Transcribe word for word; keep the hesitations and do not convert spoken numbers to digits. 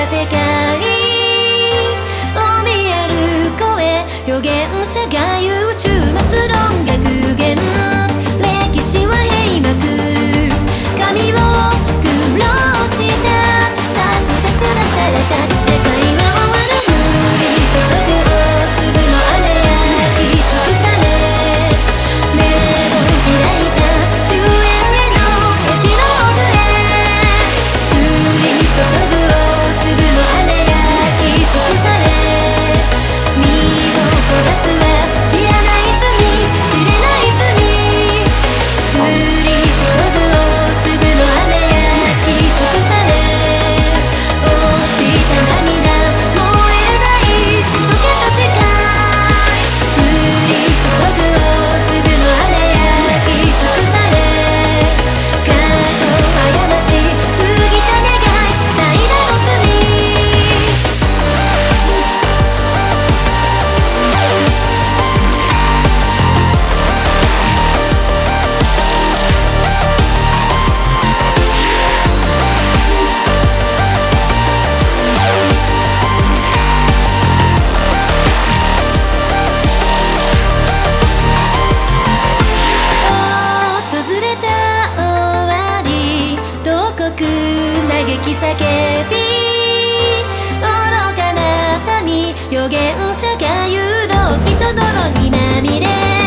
世界を見える声、預言者が言う終末論学言、歴史は閉幕、神を苦労したタクタクタタラタ、世界は終わる、降り注ぐ大粒の雨や焼き尽くされ、目を開いた終焉へのエピローグへ、降り注ぐ大粒の雨や焼き尽くされ、身を焦がすは知らない罪、知れない罪、降り注ぐ大粒の雨や焼き尽くされ、落ちた涙燃えない血溶けた視界、降り注ぐ大粒の雨や焼き尽くされ、過去過ち過ぎた願い代打の罪、訪れた終わり、慟哭嘆き叫び、愚かな民、預言者が言うろ人泥にまみれ